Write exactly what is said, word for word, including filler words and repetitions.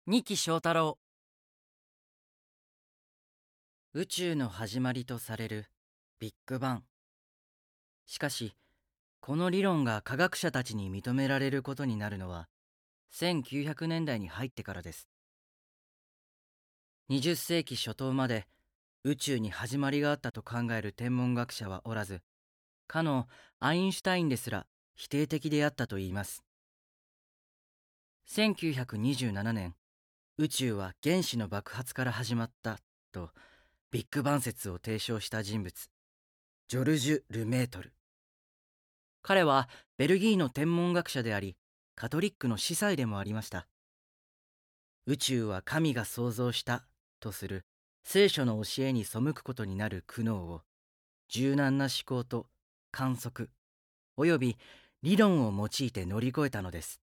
二木翔太郎。宇宙の始まりとされるビッグバン。しかし、この理論が科学者たちに認められることになるのはせんきゅうひゃくねんだいに入ってからです。にじゅっせいき初頭まで宇宙に始まりがあったと考える天文学者はおらず、かのアインシュタインですら否定的であったといいます。せんきゅうひゃくにじゅうななねん、宇宙は原子の爆発から始まったとビッグバン説を提唱した人物、ジョルジュ・ルメートル。彼はベルギーの天文学者であり、カトリックの司祭でもありました。宇宙は神が創造したとする聖書の教えに背くことになる苦悩を、柔軟な思考と観測および理論を用いて乗り越えたのです。